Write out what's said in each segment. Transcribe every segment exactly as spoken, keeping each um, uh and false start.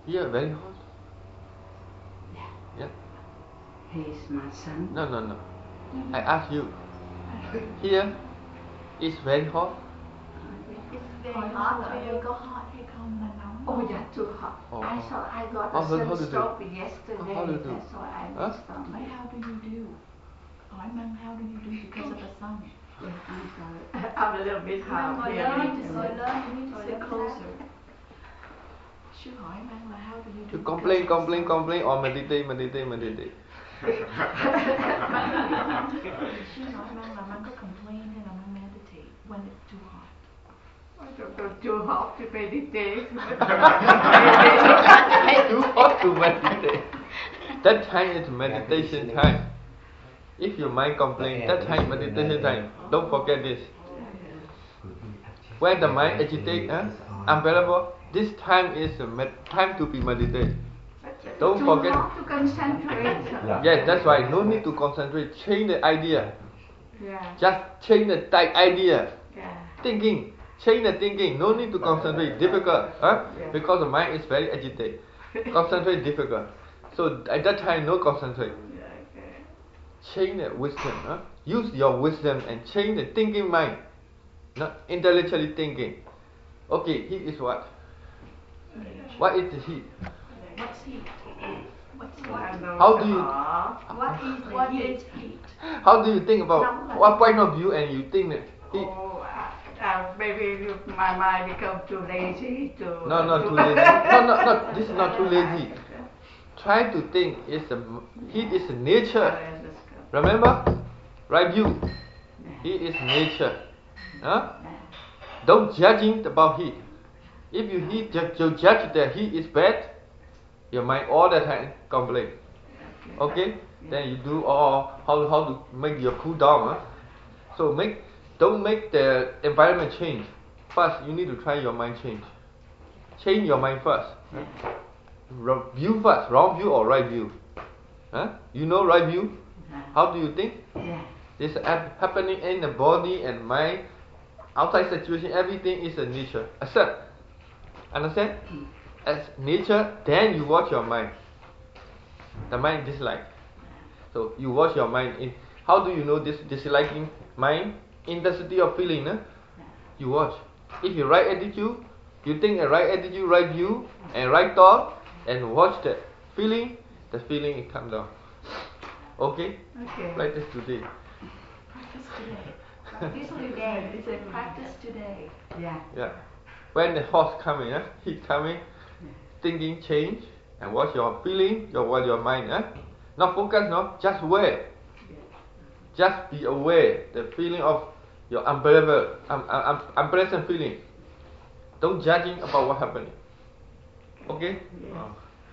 Here, very hot. Yeah. Yeah. He's my son. No, no, no. I ask you. Here, it's very hot. It's very hot. Ở đây có hot hay không là nóng? Oh, yeah, too hot. Oh, I oh. saw I got How a do- how do you sunstroke do? yesterday. How do you do? That's why I Huh? missed on my. How do you do? Hỏi Măng, how do you do because of the sun? Yeah, I'm sorry. I'm a little bit hard. Ngồi here. lên, ngồi lên, you need to sit closer. Sư hỏi Măng là how do you do? You complain, complain, complain, or meditate, meditate, meditate. Sư hỏi Măng là Măng có complain hay là Măng meditate when it's too hot? I don't know, too hot to meditate. Too hot to meditate. That time is meditation time. If your mind complains, that time meditation time. Don't forget this. When the mind agitates, huh, unbearable, this time is a med- time to be meditate. Don't too forget. hot to concentrate. Yes, that's why. No need to concentrate. Change the idea. Yeah. Just change the type idea. Yeah. Thinking. Change the thinking. No need to concentrate. Difficult. Huh? Because the mind is very agitated. Concentrate difficult. So at that time, no concentrate. Change the wisdom. Huh? Use your wisdom and change the thinking mind. Not intellectually thinking. Okay, heat is what? What is the heat? What's heat? What's heat? How do you What is what is heat? how do you think about what point of view and you think that heat? Oh, uh, uh, maybe my mind become too lazy to. No, not too lazy. No, no, no. This is not too lazy. Try to think. It's a heat is a nature. Remember, right view. Heat is nature. Huh? Don't judging about heat. If you heat, ju- you judge that heat is bad, your mind all the time complain. Okay? Then you do all how how to make your cool down. Huh? So make don't make the environment change. First, you need to try your mind change. Change your mind first. Huh? Wrong view first, wrong view or right view. Huh? You know right view? How do you think? Yeah. This hap- happening in the body and mind, outside situation, everything is a nature. Accept. Understand? As nature, then you watch your mind. The mind dislike. So you watch your mind. In how do you know this disliking mind? Intensity of feeling. Huh? You watch. If you right attitude, you think a right attitude, right view, and right thought, and watch that feeling, the feeling it come down. Okay? Okay. Like this today. Practice today. Practice today. It's a practice today. Yeah. Yeah. When the horse coming, huh? Heat coming, thinking change, and watch your feeling, your watch your mind, huh? Not focus, no, just aware. Just be aware the feeling of your unbearable, um, um, unpleasant feeling. Don't judging about what happening. Okay? Oh.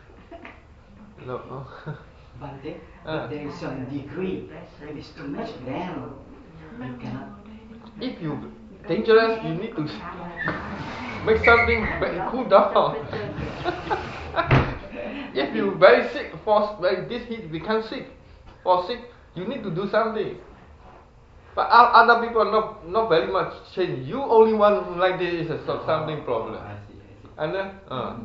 No. Oh. But there, Ah. but there is some degree. If it's too much narrow, you cannot. If you dangerous, you need to make something very cool down. If you very sick, for like this heat become sick, for sick, you need to do something. But o- other people not not very much change. You only one like this is a so- something problem. I see, I see. And then uh,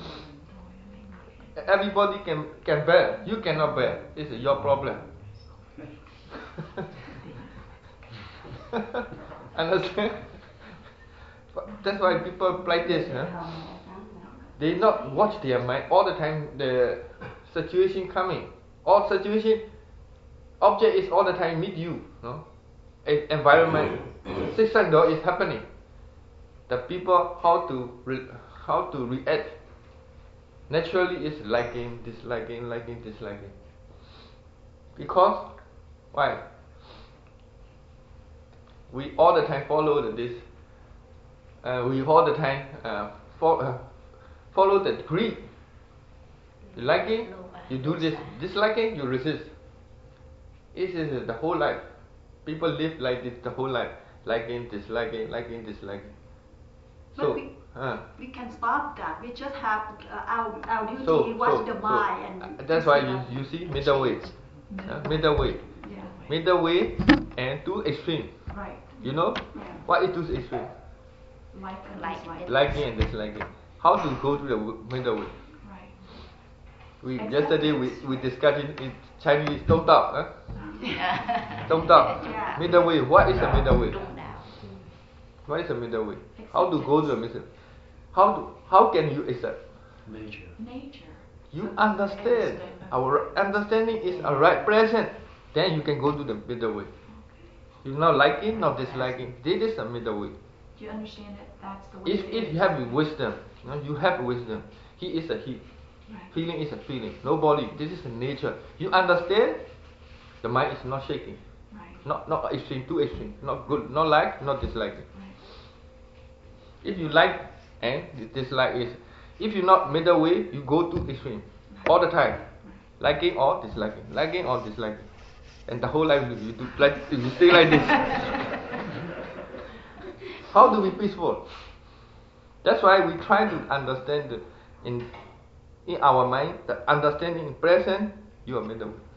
everybody can can bear. You cannot bear. It's your problem. Understand? That's why people like this, huh? They not watch their mind all the time. The situation coming, all situation, object is all the time meet you, no? E- environment, system though is happening. The people how to re- how to react. Naturally is liking, disliking, liking, disliking. Because why? We all the time follow the, this. Uh, we all the time uh, fo- uh, follow the greed. You liking, you do this. Disliking, you resist. This is the whole life. People live like this the whole life. Liking, disliking, liking, disliking. But So, we- uh, We can stop that. We just have uh, our our duty. so, watch so, the so mind uh, and. that's why you, you see middle way. Uh, middle way. Yeah. Middle way and two extreme. Right. You know? Yeah. What is two extreme? Like and Like dislike. Liking and disliking. How to go to the w- middle way? Right. We yesterday we we discussed in, in Chinese. Don't talk, huh? Don't talk. Yeah. Middle way. What is a middle way? Trung đạo. What is a middle way? How to go to the middle? How to, how can you accept? Nature. Nature. You understand. Our understanding is a right present. Then you can go to the middle way. You not liking, not disliking. This is a middle way. Do you understand that that's the way If it if is? you have wisdom, you, know, you have wisdom. He is a he. Right. Feeling is a feeling. No body. This is a nature. You understand? The mind is not shaking. Right. Not not extreme, too extreme. Not good. Not like, not dislike. Right. If you like and dislike is, if you not middle way, you go to extreme all the time, liking or disliking, liking or disliking, and the whole life you, you do like you stay like this. How do we peaceful? That's why we try to understand the, in in our mind the understanding in present. You are middle way.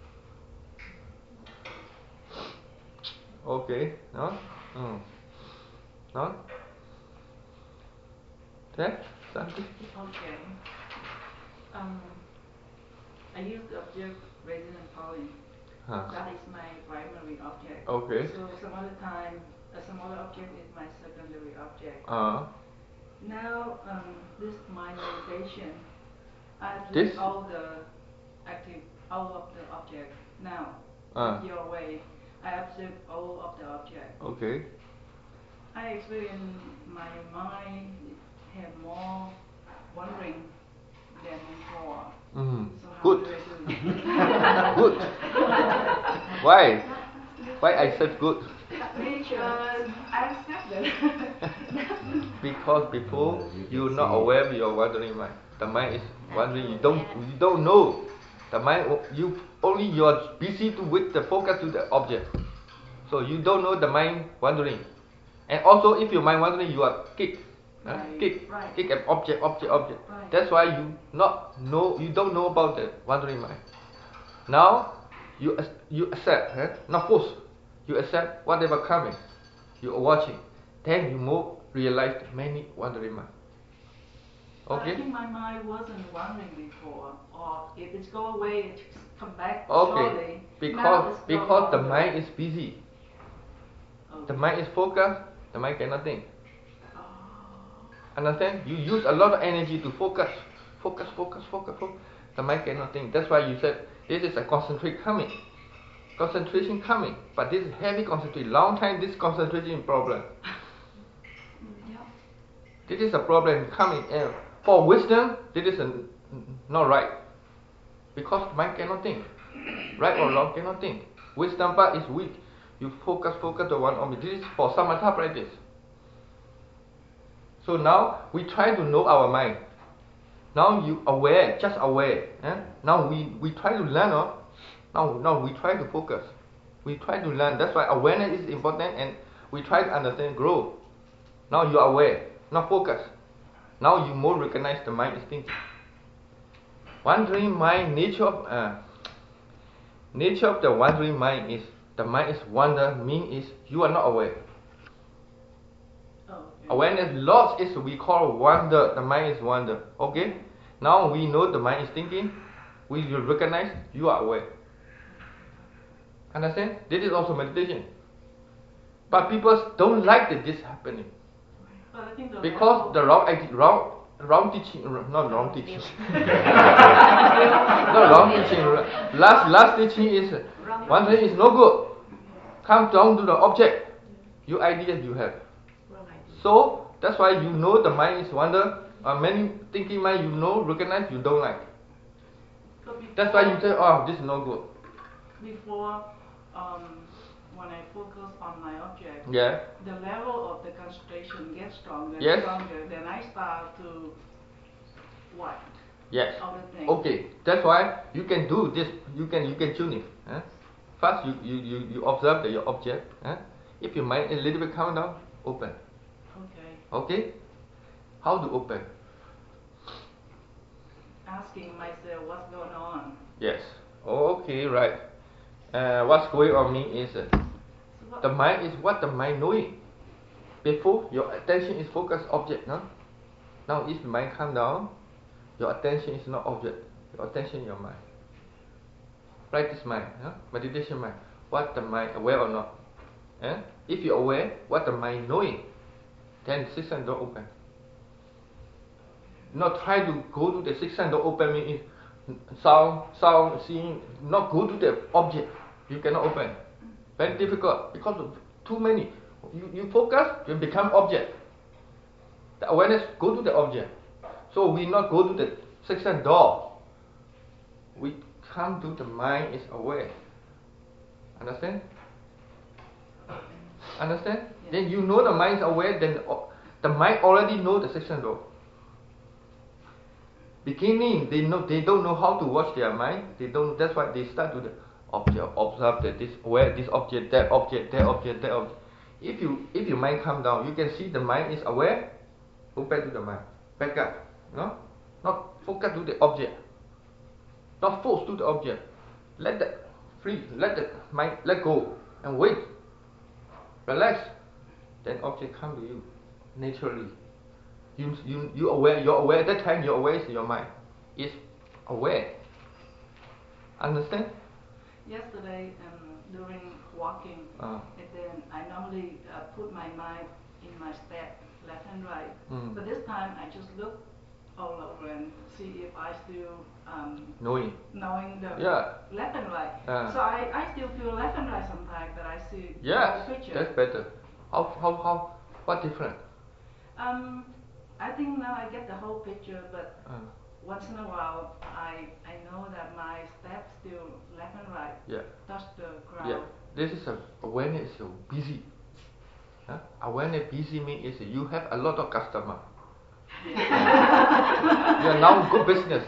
Okay, no, mm. no. Okay, something. Okay. Um, I use the object raising and falling. Huh. That is my primary object. Okay. So some other time, uh, some other object is my secondary object. Uh, Now, um, this my meditation. I This? this all the active, all of the object. Now, uh, your way, I observe all of the object. okay. I experience my mind have more wondering than before. Mm. So how Good. do I do it? Good. Why? Why I said good? Because I accept it. Because before you're not aware of your wandering mind. The mind is wandering. You don't. You don't know. The mind. You only you are busy to with the focus to the object. So you don't know the mind wandering. And also, if your mind wandering, you are kick, huh? Right, kick, right. kick an object, object, object. Right. That's why you not know. You don't know about the wandering mind. Now you ac- you accept, huh? Not force. You accept whatever coming. You are watching. Then you move, realize many wandering mind. But I Okay. think my mind wasn't wandering before, or if it's go away, it come back Okay. slowly. Now Because it's no because the longer. mind is busy. Oh. The mind is focused. The mind cannot think. Oh. Understand? You use a lot of energy to focus, focus, focus, focus, focus. The mind cannot think. That's why you said this is a concentrate coming, concentration coming. But this is heavy concentration. Long time this concentration problem. Yeah. This is a problem coming. And for wisdom, this is a, not right. Because mind cannot think. Right or wrong cannot think. Wisdom part is weak. You focus, focus the one object. This is for samatha practice. So now we try to know our mind. Now you aware, just aware. Eh? Now we, we try to learn. Oh? Now, now we try to focus. We try to learn. That's why awareness is important and we try to understand, grow. Now you are aware, not focus. Now you more recognize the mind is thinking. Wandering mind, nature of, uh, nature of the wandering mind is, the mind is wander, mean is you are not aware. Oh, okay. Awareness lost is we call wonder, the mind is wonder. Okay? Now we know the mind is thinking, we will recognize you are aware. Understand? This is also meditation. But people don't like that this happening. But I think the Because the wrong idea, wrong, wrong teaching, not wrong teaching. Not wrong teaching. Last, last teaching is one thing is no good. Come down to the object. Your ideas you have. Wrong idea. So that's why you know the mind is wonder. Uh, many thinking mind you know, recognize, you don't like. but before, That's why you say, oh, this is no good. before um, when I focus on my object, Yeah. the level of the concentration gets stronger and Yes. stronger. Then I start to what? Yes. Other things. Okay. That's why you can do this. You can you can tune it. Huh? First you, you, you, you observe the, your object. Huh? If your mind is a little bit calm down, open. Okay. Okay? How to open? Asking myself what's going on. Yes. Okay, right. Uh, what's going on mean is uh, So what, the mind is what the mind knowing. Before your attention is focused object, no? Now if the mind calm down, your attention is not object. Your attention in your mind. Practice mind, huh? Meditation mind. What the mind aware or not? Eh? If you're aware, what the mind knowing, then six sense door open. Not try to go to the six sense door open means sound, sound, seeing. Not go to the object. You cannot open. Very difficult because of too many. You, you focus, you become object. The awareness go to the object. So we not go to the six sense door. We come to the mind is aware. Understand? Understand? Yes. Then you know the mind is aware, then the mind already know the six sense door. Beginning, they know they don't know how to watch their mind. They don't. That's why they start to the object, observe that this where this object, that object, that object, that object. If you if your mind come down, you can see the mind is aware. Go back to the mind. Back up. No, not focus to the object. Not force to the object. Let the free. Let the mind let go and wait. Relax. Then object come to you naturally. You, you, you aware, you're aware, that time you're aware is your mind. Is aware. Understand? Yesterday, um, during walking, uh. and then I normally uh, put my mind in my step, left and right. Mm. But this time I just look all over and see if I still um, knowing knowing the yeah. left and right. Uh. So I, I still feel left and right sometimes, but I see yes, the picture. That's better. How, how, how, what different? Um, I think now I get the whole picture, but uh. once in a while I I know that my steps still left and right yeah. touch the ground. Yeah, this is a awareness is busy. Huh? Awareness busy means is you have a lot of customer. You are now good business.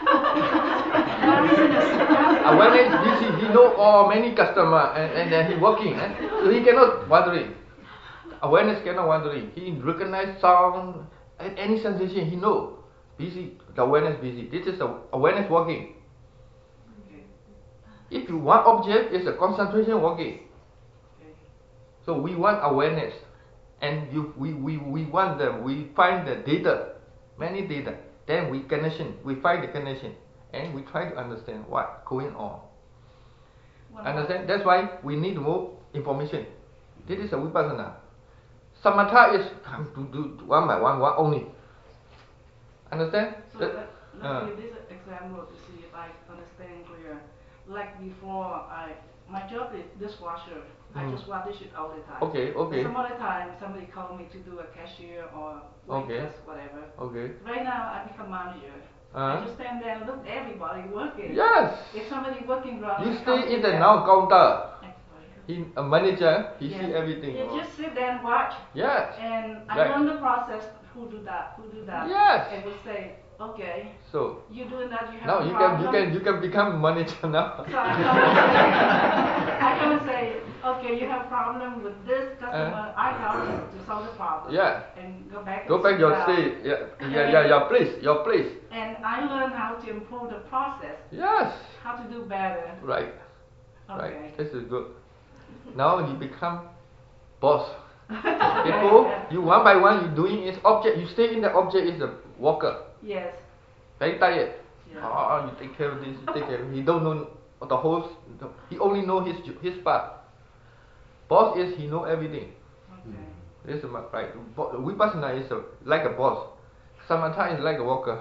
Awareness is busy. He know all many customer and, and then he working. Eh? So he cannot wandering. Awareness cannot wandering. He recognize sound and any sensation he know. Busy. The awareness busy. This is the awareness working. Okay. If you want object, it's a concentration working. Okay. So we want awareness. And you, we, we, we want them, we find the data, many data. Then we connection, we find the connection. And we try to understand what's going on. One understand? That's why we need more information. This is a vipassana. Samatha is come to do one by one, one only. Understand? So that, let, let's uh, give this example to see if I understand clear. Like before, I my job is dishwasher. I mm. just wash dishes all the time. Okay, okay. But some other time, somebody called me to do a cashier or waitress, okay. whatever. Okay. Right now, I become manager. Uh-huh. I just stand there and look at everybody working. Yes. If somebody working wrong, you I stay in the there. now counter. He, a manager, he yes. see everything. You just sit there and watch. Yes. And I right. learn the process. Who do that? Who do that? Yes. And we say, okay. So you doing that? You have now a you problem? can you can you can become manager now. So I come and say, I come and say, okay, you have problem with this customer. Uh, I help you to solve the problem. Yeah. And go back. Go and back your down. seat. Yeah, yeah, yeah, your place, your place. And I learn how to improve the process. Yes. How to do better. Right. Okay. Right. This is good. Now you become boss. Before you one by one you doing is object. You stay in the object is a walker. Yes. Very tired. Yeah. Oh, you take care of this. You take care. Of, he don't know the whole. He only know his his part. Boss is he know everything. Okay. This is my right. Vipassana is a, like a boss. Samatha is like a walker.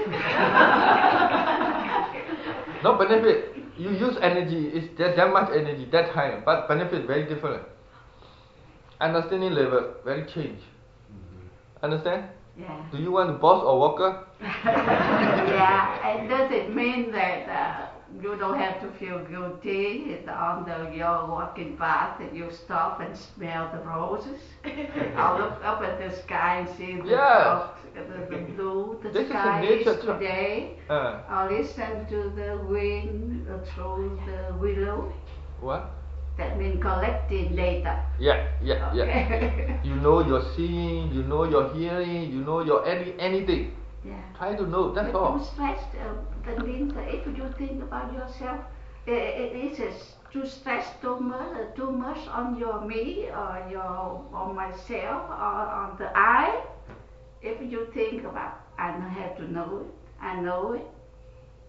No benefit. You use energy. It's there's that much energy that time, but benefit very different. Understanding level very change. Mm-hmm. Understand? Yeah. Do you want boss or walker? Yeah. And does it mean that uh, you don't have to feel guilty? It's on the your walking path that you stop and smell the roses. I'll look up at the sky and see the, yes. the, the blue, the this sky is, is today. Uh. I'll listen to the wind uh, through the willow. What? That means collecting data. Yeah, yeah, okay. yeah. You know your seeing, you know your hearing, you know your any anything. Yeah. Try to know, that's but all. Too stressed, uh, that means that if you think about yourself, uh, it is too stressed too much, uh, too much on your me or your on myself or on the I. If you think about, I have to know it, I know it.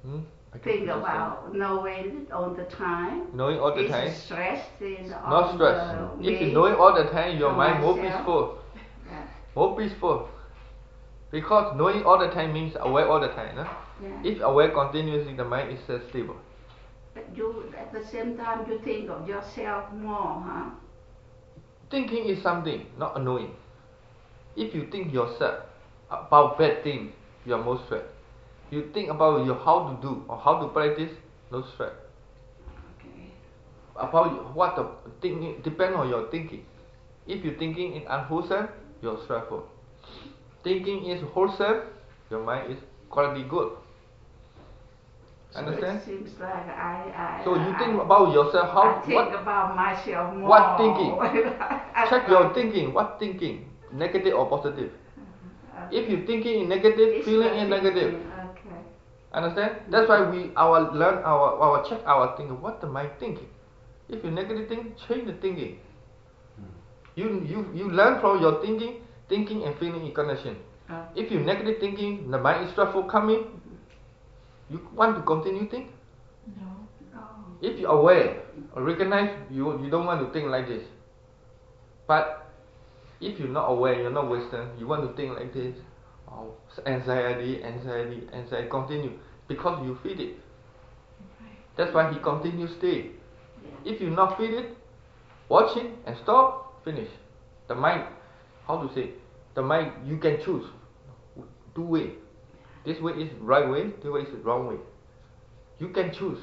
Hmm? I can think understand. about knowing all the time. Knowing all the It's time. stress is Not on stress. the If you way know it all the time, your for mind more myself. peaceful. Yeah. More peaceful. Because knowing all the time means aware all the time. No? Yeah. If aware continuously, the mind is uh, stable. But you, at the same time, you think of yourself more, huh? Thinking is something, not knowing. If you think yourself about bad things, you are more stressed. You think about your how to do or how to practice, no stress. Okay. About what the thinking depend on your thinking. If you thinking in unwholesome, you're stressful. Thinking is wholesome, your mind is quality good. So Understand? it seems like I, I So you think I, about yourself, how I think what about myself more. what thinking? I check try your to- thinking, what thinking? Negative or positive? Okay. If you thinking in negative, It's feeling the in negative. thinking, Okay. Understand? That's why we our learn our our check our thinking. What am I thinking? If you negative think, change the thinking. You you you learn from your thinking, thinking and feeling in connection. Uh, If you negative thinking, the mind is stressful coming. You want to continue think. No. oh. If you aware, or recognize you you don't want to think like this. But if you're not aware, you're not Western, you want to think like this. Oh, anxiety, anxiety, anxiety continue because you feed it. That's why he continues stay. If you not feed it, watching and stop, finish. The mind, how to say? The mind you can choose two way. This way is right way, this way is wrong way. You can choose.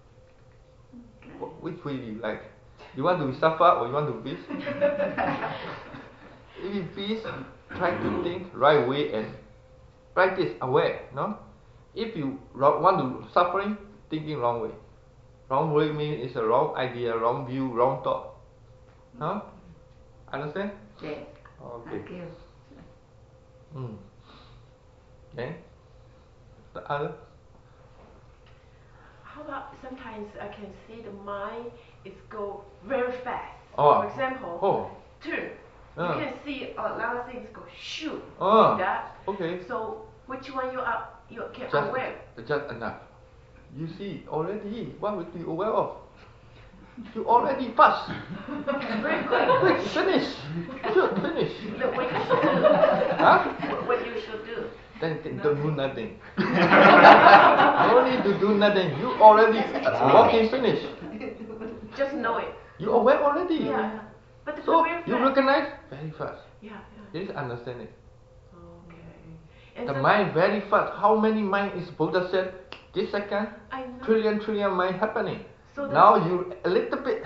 Wh- Which way do you like? You want to suffer or you want to peace? If you peace, try to think right way and practice aware, no? If you ro- want to suffering, thinking wrong way. Wrong way means it's a wrong idea, wrong view, wrong thought. Huh? Understand? Yes. Okay. Thank you. Hmm. Then the other. How about sometimes I can see the mind is go very fast. Oh. For example, Oh. turn. Ah. You can see a lot of things go shoot Ah. like that. Okay. So which one you are you can Just, aware? just enough. You see already. What would you aware of? You already fast. Very quick. Quick, finish. Shoot, finish. Look what you should do. Huh? What- What you should do. Then th- don't do nothing. No need to do nothing. You already uh, walking finish. Just know it. You aware already. Yeah. yeah. But it's So very you fast. recognize very fast. Yeah. yeah. This is understanding. Okay. And The some- mind very fast. How many mind is Buddha said? This second, I know. trillion trillion mind happening. So the- Now you a little bit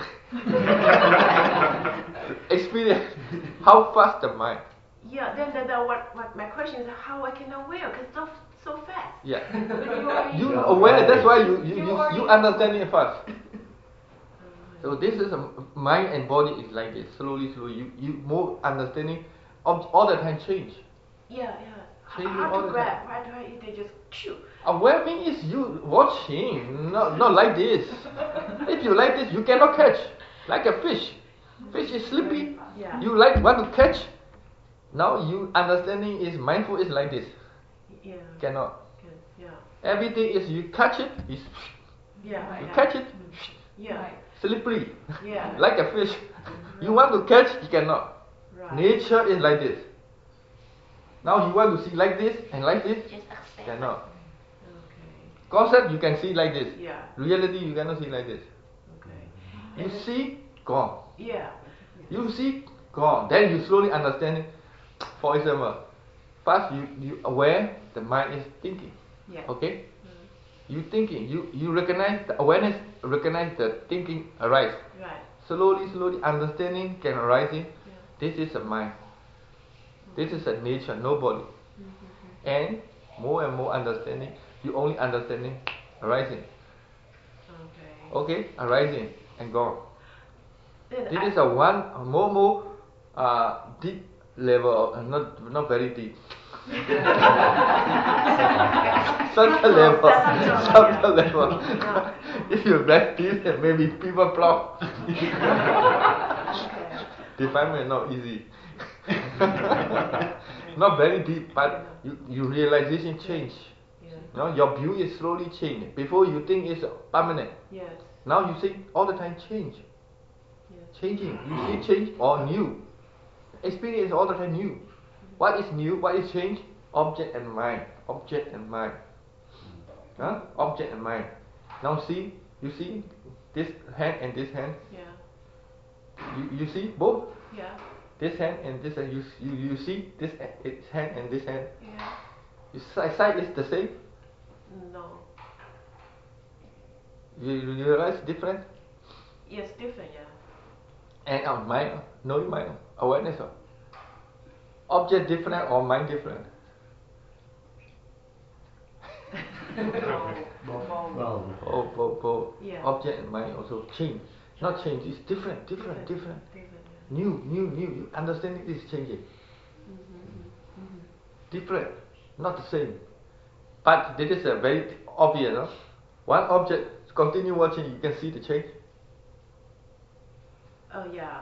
experience how fast the mind. Yeah. Then, then, then what, what my question is how I can aware because so so fast. Yeah. But you already You know. aware. That's why you you You you, already you know. understand it fast. So this is a mind and body is like this. Slowly, slowly, you you more understanding. All, all the time change. Yeah, yeah. Changing Hard all to the grab, hard to grab. They just chew. Aware means is you watching, not not like this. If you like this, you cannot catch. Like a fish. Fish is sleepy. Yeah. You like want to catch. Now you understanding is mindful is like this. Yeah. Cannot. Good. Yeah. Everything is you catch it, is Yeah. you yeah. catch it, Yeah. slippery. Yeah. Like a fish. You want to catch, you cannot. Right. Nature is like this. Now you want to see like this and like this, Just accept. cannot. Okay. Concept you can see like this. Yeah. Reality you cannot see like this. Okay. You see, gone. Yeah. You see, gone. Then you slowly understand. For example, first you, you aware the mind is thinking. Yeah. Okay? You thinking, you, you recognize the awareness, recognize the thinking arise. Right. Slowly, slowly understanding can arising. This is a mind. This is a nature, nobody. And more and more understanding, you only understanding arising. Okay. Okay? Arising and gone. Then This I- is a one a more more uh, deep level, uh, not not very deep. Subtle level, subtle level. If you break this, then maybe people block. Definement not easy. Not very deep, but you, you realization change. Yeah. You know, your view is slowly changing. Before you think it's permanent. Yes. Now you see all the time change. Yes. Changing. You see change or new. Experience all the time new. What is new? What is change? Object and mind. Object and mind. Huh? Object and mind. Now see, you see this hand and this hand. Yeah. You you see both? Yeah. This hand and this hand. You you, you see this its hand and this hand. Yeah. You side side is the same. No. You, you realize different? Yes, different. Yeah. And our mind, knowing mind, awareness of object different or mind different. Both. Oh, both, both. Yeah. Object and mind also change. Not change. It's different, different, different. Different. New, new, new. You understand it is changing. Mm-hmm. Different, not the same. But this is a very obvious. No? One object, continue watching, you can see the change. Oh yeah.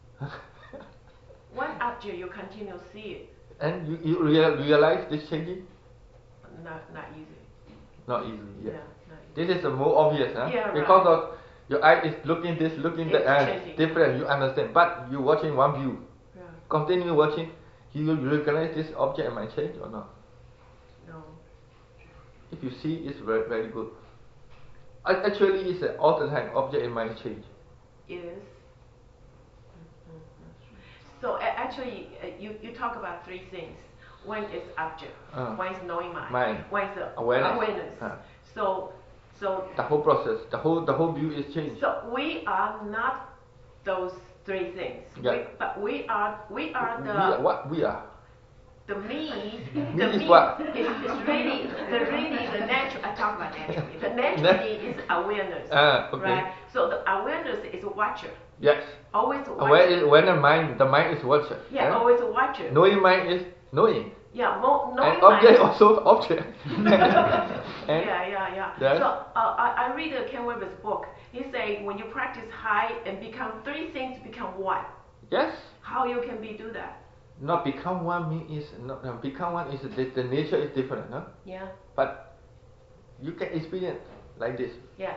One object you continue to see it. And you, you real, realize this changing? Not not easy. Not easy. Yeah. Yeah. Not easy. This is the more obvious, huh? Yeah, right. Because of your eye is looking this, looking that, It's and changing. different. You understand, but you watching one view. Yeah. Continue watching. You will recognize this object might change or not. No. If you see, it's very very good. Ac- Actually, it's uh, all the time object and mind change. Is. So a- actually, uh, you you talk about three things. One is object. Uh, one is knowing mind. mind. One is the Awareness. awareness. Uh. So so The whole process, the whole the whole view is changed. so we are not those three things. Yeah. We, but we are we are We the are what we are. the me. Me the is me what? is, is really the really the natural. I talk about naturally. The naturally is awareness. Ah, okay. Right. So the awareness is a watcher. Yes. Always a watcher. Aware is when the mind, the mind is watcher. Yeah, eh? always a watcher. Knowing mind is knowing. Yeah, mo- knowing And object mind. also object. And Yeah, yeah, yeah. Yes. So uh, I, I read uh, Ken Wilber's book. He say when you practice high and become three things become one. Yes. How you can be do that? Not become one mean is not uh, become one is the, the nature is different, no? Yeah, But you can experience like this. yeah,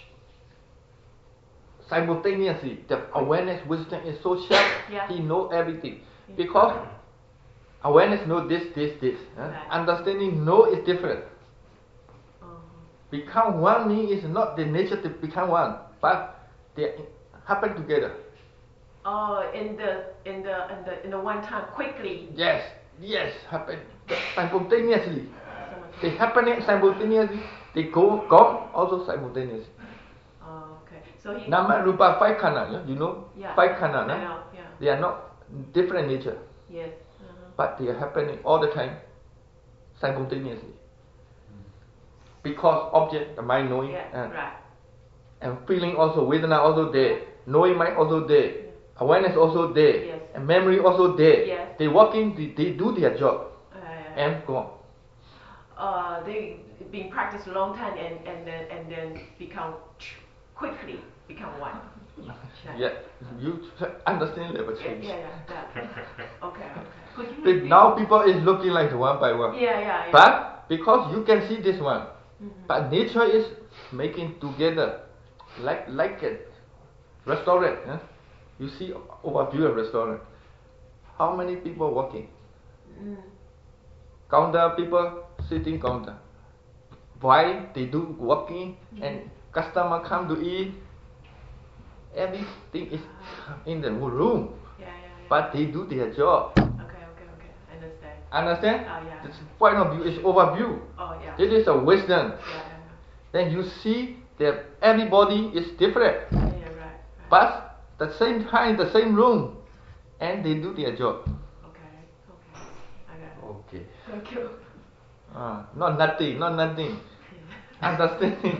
Simultaneously, the awareness wisdom is so sharp, Yeah. he know everything. Yeah. Because awareness know this, this, this. huh? Right. Understanding know is different. uh-huh. Become one mean is not the nature to become one, but they happen together. Oh, in the in the in the in the one time quickly. Yes, yes, happen simultaneously. Someone- They happening simultaneously. They go gone also simultaneously. Oh, okay. So he. Nama rupa five khana, yeah? You know Yeah. five khana, I no? know, yeah. They are not different nature, Yes. Uh-huh. but they are happening all the time simultaneously. Because object, the mind knowing, Yeah. and, Right. and feeling also, Vedana also there, knowing mind also there, awareness also there, Yes. and memory also there. Yes. They working, they, they do their job, Uh, and go on. uh, they been practiced a long time and and then and then become quickly become one. Yeah, you understand level Yeah, change. yeah, yeah. yeah. Okay, okay. Could you But repeat? now people is looking like the one by one. Yeah, yeah, yeah. But because you can see this one, Mhm. but nature is making together, like like a restaurant. Huh? You see overview of restaurant. How many people working? Mm. Counter people sitting counter. Why they do working and customer come to eat? Everything is in the room, Yeah, yeah, yeah. but they do their job. Okay, okay, okay. I understand. Understand? Oh, yeah. This point of view is overview. Oh, yeah. This is a wisdom. Yeah, yeah, Then you see that everybody is different, yeah. Yeah, yeah, right. right. but the same time, the same room, and they do their job. Okay, okay. I got it. Okay. Thank you. Uh, not nothing, not nothing. Understanding.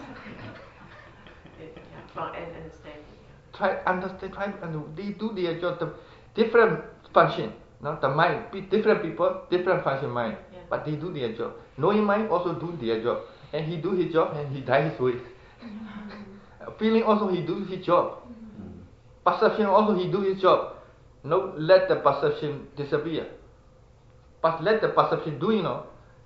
Yeah, yeah. From and understanding. Yeah. Try understand. Try and they do their job. The different function. No, the mind. Be different people, different function mind, Yeah. but they do their job. Knowing mind also do their job, and he do his job and he die his way. Feeling also he do his job. Perception also he do his job. No, let the perception disappear. But let the perception do, you know.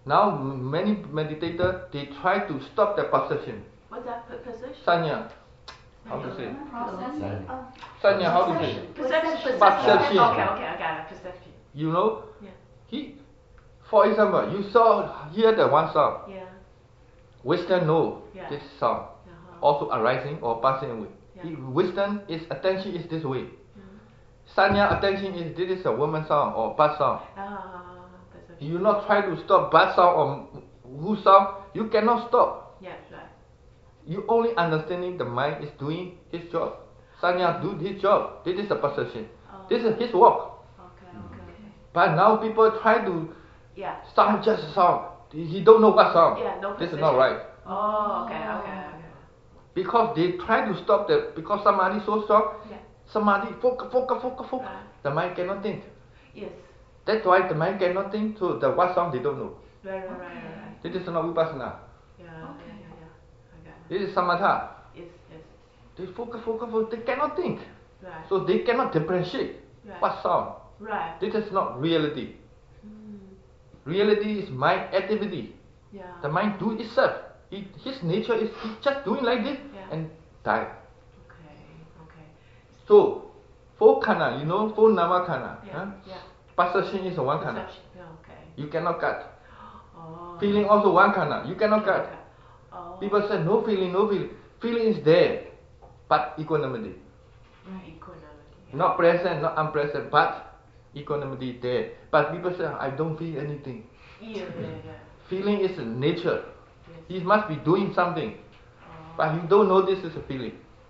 Now many meditators they try to stop the perception. What's that? Per- Perception? Sanya. How to say? Processing. Uh, Sanya, how to say? Perception. Perception. Okay, okay, I got it. Perception. You know? Yeah. He, for example, you saw hear the one sound. Yeah. Wisdom know Yeah. this sound Uh-huh. also arising or passing away. Yeah. He, wisdom is attention is this way. Mhm. Sanya attention is this is a woman sound or bad sound. Ah, perception. You not try to stop bad sound or who sound. You cannot stop. Yeah, right. You only understanding the mind is doing his job. Sanya do his job. This is a perception. Oh. This is his work. Okay, okay, okay. But now people try to Yeah. sound just sound. He don't know what sound. Yeah, no This is perception. not right. Oh, okay, okay, okay. Because they try to stop the because somebody so strong. Yeah. Somebody focus, focus, focus, focus. Right. The mind cannot think. Yes. That's why the mind cannot think. So the what sound they don't know. Right, right, right, right, right. This is not vipassana. Yeah, yeah, yeah, yeah. I got it. This is samatha. Yes, yes. They focus, focus, focus. They cannot think. Right. So they cannot differentiate Right. what sound. Right. This is not reality. Mm. Reality is mind activity. Yeah. The mind do itself. He, his nature is he just doing like this Yeah. and die. Okay, okay. So four khana, you know, four nama khana. Yeah, Huh? yeah. Perception is one khana. Perception. Yeah, okay. You cannot cut. Oh. Feeling also one khana. You cannot cut. Okay. Oh. People say no feeling, no feeling. Feeling is there, but equanimity. Right, equanimity. Yeah. Not present, not unpresent, but equanimity there. But people say I don't feel anything. Yeah, yeah, yeah. Feeling is a nature. Yes. He must be doing something. Oh. But you don't know this is a feeling.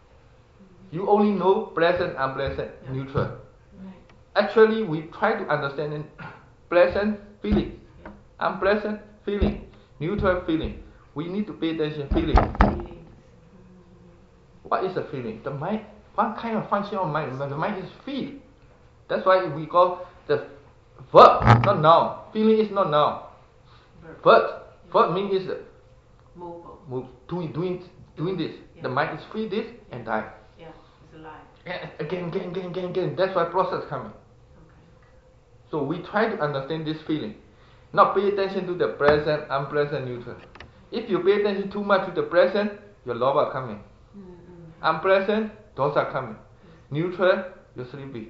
You only know present, unpleasant, Yeah. neutral. Right. Actually, we try to understand in pleasant feeling, Yeah. unpleasant feeling, neutral feeling. We need to pay attention feeling. Feelings. What is a feeling? The mind, one kind of function of mind. The mind is feel. That's why we call the verb, not noun. Feeling is not noun. Verb. Verb, verb means is Mobile. move, doing, doing, doing this. The Yeah. mind is free this and die. Yeah, it's alive. And again, again, again, again, again. That's why process coming. Okay. So we try to understand this feeling. Not pay attention to the present, unpleasant, neutral. If you pay attention too much to the present, your lobha coming. Mm-hmm. Unpleasant, dosa coming. Neutral, you're sleepy.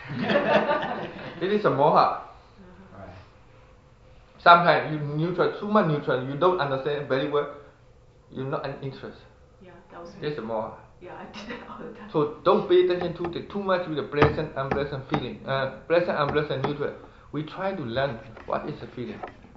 It is a moha. Right. Sometimes you neutral, too much neutral, you don't understand very well. You're not an interest. Yeah, that was This is a moha. Yeah, I did that all the time. So don't pay attention to the too much with the present, unpleasant feeling. Uh, present, unpleasant, neutral. We try to learn what is a feeling.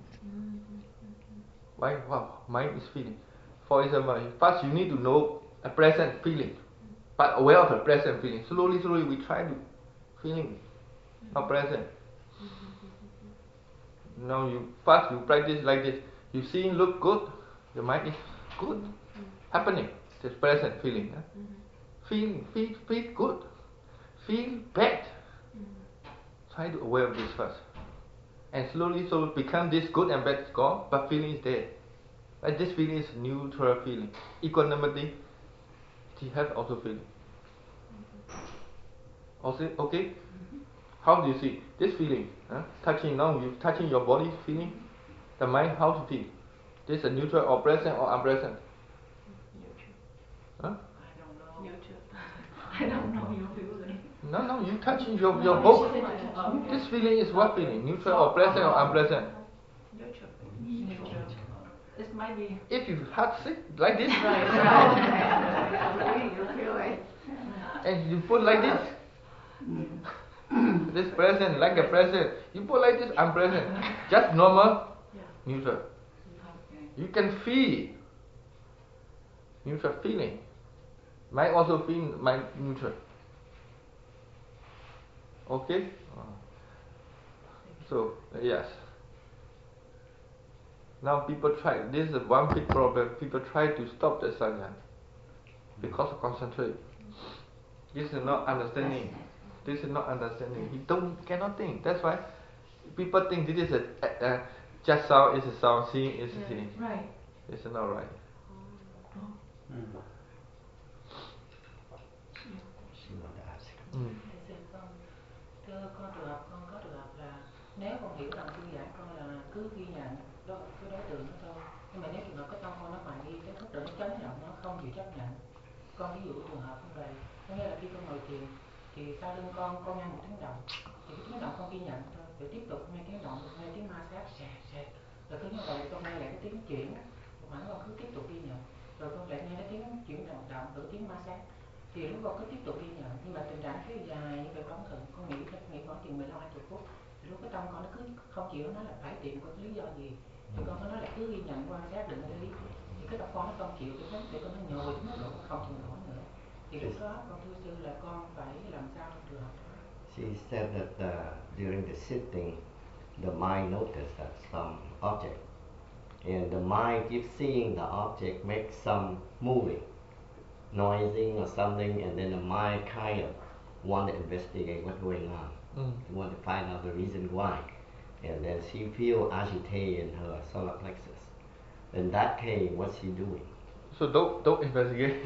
Why? Wow, mind is feeling. For example, first you need to know a present feeling, but aware of the present feeling. Slowly, slowly, we try to feeling, not present. Now you first you practice like this. You see look good, your mind is good, happening. This present feeling. Huh? Feeling, feel, feel good, feel bad. Try to aware of this first, and slowly, so become this good and bad is gone, but feeling is there. But this feeling is neutral feeling. Equanimity, he have also feeling. Also, okay? How do you see this feeling? Huh? Touching now, you touching your body feeling, the mind how to feel. This is neutral or present or unpleasant. Huh? I don't know. Neutral. I don't know your feeling. No, no, you touching your, your both. This feeling is what feeling? Neutral or pleasant or unpleasant? Neutral. Neutral. It might be. If you heart sick like this, Right. You feel it. and you put like this, this present like a present, you put like this unpleasant, just normal, Yeah. neutral. You can feel neutral feeling. Mind also feel mind neutral. Okay? So, yes. Now people try, this is one big problem, people try to stop the sanya because of concentrate. This is not understanding. This is not understanding. He don't cannot think. That's why people think this is a, a, a just sound is a sound, seeing is a seeing. Right. This is not right. Mm. Mm. Thưa con, thưa con trường hợp con có trường hợp là nếu con hiểu rằng thư giãn con là cứ ghi nhận đó cái đối tượng đó thôi. Nhưng mà nếu trường hợp cái tâm con nó hoài nghi, cái thức đó nó chấn động, nó không chịu chấp nhận. Con ví dụ trường hợp như vậy, có nghĩa là khi con ngồi thiền thì sau lưng con con nghe một tiếng động, thì cái tiếng động con ghi nhận thôi, rồi tiếp tục nghe tiếng động, nghe tiếng ma sát xẹt xẹt, rồi cứ như vậy con nghe lại cái tiếng chuyển, khoảng con cứ tiếp tục ghi nhận, rồi con lại nghe cái tiếng chuyển động động, rồi tiếng ma sát, thì lúc con cứ tiếp tục ghi nhận. Nhưng mà tình trạng kéo dài như vậy con thận, con nghĩ nghĩ khoảng chừng mười lăm hai mươi phút, thì lúc cái tâm con nó cứ không chịu, nó là phải tìm có lý do gì, thì con nói là cứ ghi nhận quan sát đừng có lý, thì cái tâm con nó không chịu, thì để con nó nhồi đến mức độ không chịu nổi nữa, thì lúc đó con thưa sư là con phải làm sao được học đó. She said that uh, during the sitting, the mind noticed that some object, and the mind keeps seeing the object make some moving, noising or something, and then the mind kind of want to investigate what's going on. Mm. They want to find out the reason why, and then she feel agitated in her solar plexus. In that case, what's she doing? So don't don't investigate.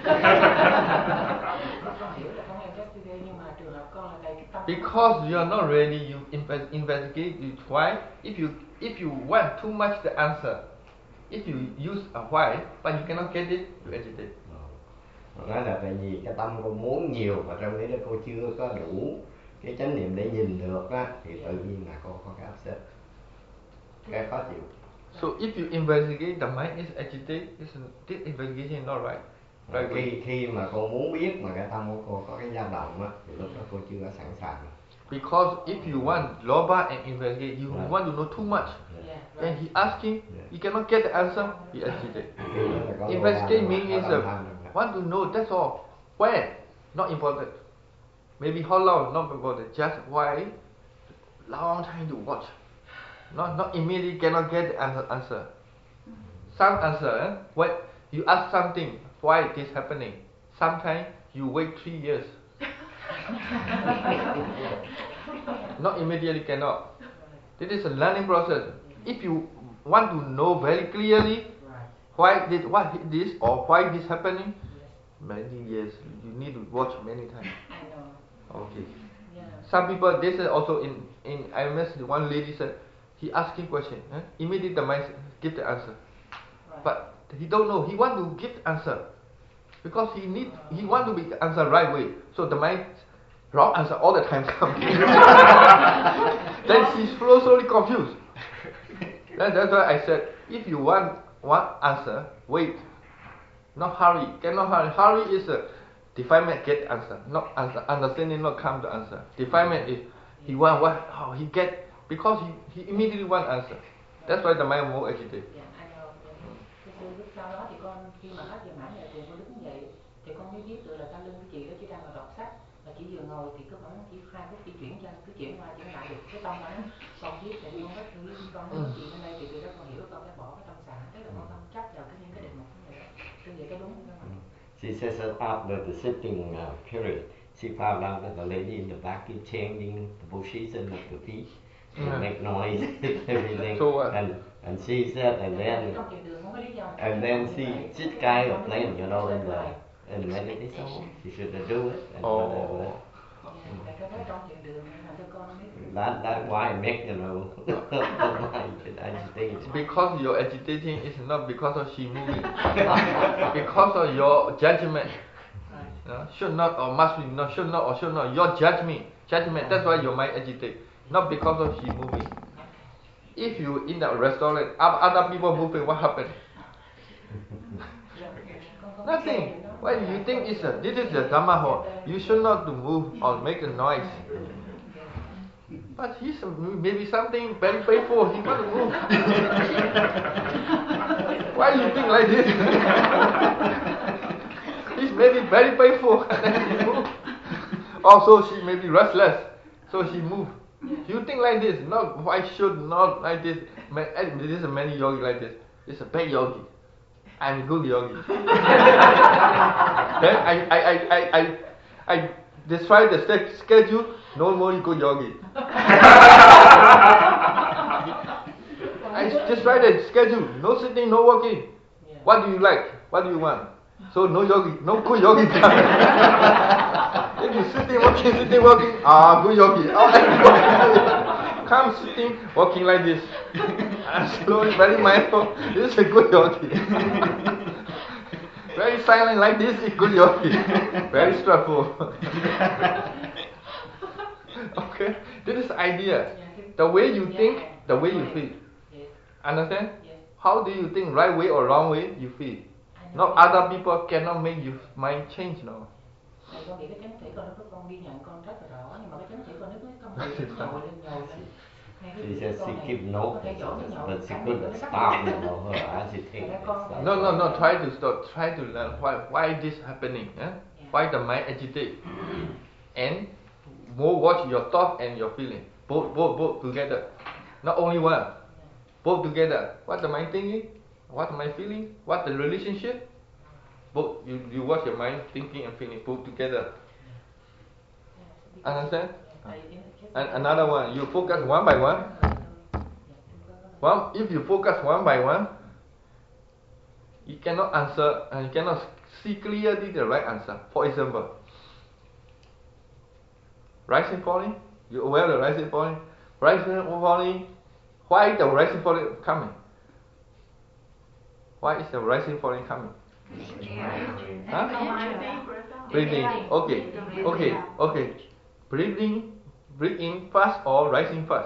Because you are not ready, you invest, investigate, you try. If you if you want too much the answer, if you use a why but you cannot get it, you agitate. Nó nói là tại vì cái tâm cô muốn nhiều và trong đấy đó cô chưa có đủ cái chánh niệm để nhìn được á, thì tự nhiên là cô có cái upset, cái khó chịu. So if you investigate, the mind is agitated. This investigation is not right. Right. Khi khi mà cô muốn biết mà cái tâm của cô có cái dao động á, thì lúc đó cô chưa có sẵn sàng. Because if you want loba and investigate, you right. want to know too much. Yeah, right. Then he asking, yeah. you cannot get the answer, he agitate. Investigate means is a want to know, that's all. When? Not important. Maybe how long? Not important. Just why? Long time to watch. Not not immediately cannot get the answer. Some answer, eh? When you ask something, why this happening? Sometimes you wait three years. Not immediately cannot. This is a learning process. If you want to know very clearly why this, why this or why this happening, many years you need to watch many times. I know. Okay. Yeah. Some people, they said also in in I M S, one lady said he asking question, eh? Immediately the mind give the answer, right. But he don't know. He want to give the answer because he need he want to be answer right way. So the mind wrong answer all the time come. Then she's slowly, slowly confused. That, that's why I said, if you want one answer, wait. Not hurry. Cannot hurry. Hurry is a defilement get answer. Not answer. Understanding not come to answer. Defilement is he want what how he get because he, he immediately want answer. That's why the mind more agitated. Yeah, I know. Từ lúc sau đó thì con khi mà hết giờ mãi này cùng con đứng dậy thì con mới biết được là sau lưng cái chị đó chỉ đang ngồi đọc sách, và chỉ vừa ngồi thì cứ khoảng chỉ hai phút di chuyển chân, cứ chuyển qua chuyển lại được cái tâm đó con biết thì con rất thứ con nói chuyện ở đây thì từ đó con hiểu con đã bỏ cái tâm xả, tức là con không chấp vào cái những cái định mục này nữa. Từ vậy cái đúng không? She says that after the sitting uh, period, she found out that the lady in the back keep changing the position of the feet, and yeah. make noise, everything, so, uh, and and she said, and then and then she she kind of playing, you know, in the in the meditation, she should do it. And oh. whatever. That that's why I make you know agitating. Because you're agitating is not because of she moving, because of your judgment. You know, should not or must be not, should not or should not. Your judgment, judgment. That's why your mind agitate, not because of she moving. If you in the restaurant, other people moving, what happened? Nothing. Why do you think it's a, this is the Dhamma hall? You should not to move or make a noise. But he's maybe something very painful. He want to move. Why do you think like this? He's maybe very painful and then he move. Also, she may be restless, so she move. You think like this? No, why should not like this? This is a many yogi like this. It's a bad yogi. I'm a good yogi. Then I, I, I, I, I, I describe the schedule, no more good yogi. I describe the schedule, no sitting, no walking. What do you like? What do you want? So no yogi, no good yogi. If you sitting, walking, sitting, walking, ah, good yogi. Oh, come sitting, walking like this, and slowly, very mindful. This is a good yogi. Very silent like this is good yogi. Very stressful. Okay, this is idea. The way you think, the way you feel. Understand? How do you think, right way or wrong way, you feel. Not other people cannot make your mind change, no. Con nghĩ cái chánh thủy con nó con ghi nhận con rất là rõ, nhưng mà cái chánh thủy con nó cứ công việc nhậu lên nhậu lên. She says she keep notice, but she couldn't stop, you know, her agitation. No, no, no. Try to stop. Try to learn why why this happening. Eh? Why the mind agitate, and more watch your thought and your feeling. Both, both, both together. Not only one. Both together. What the mind thinking? What the mind feeling? What the relationship? Both. You you watch your mind thinking and feeling both together. Understand? And another one, you focus one by one. One, if you focus one by one, you cannot answer and you cannot see clearly the right answer. For example, rising falling. You aware of the rising falling? Rising falling. Why the rising falling coming? Why is the rising falling coming? Huh? Breathing. Okay. Okay. Okay. Breathing. Breathe in fast or rising fast?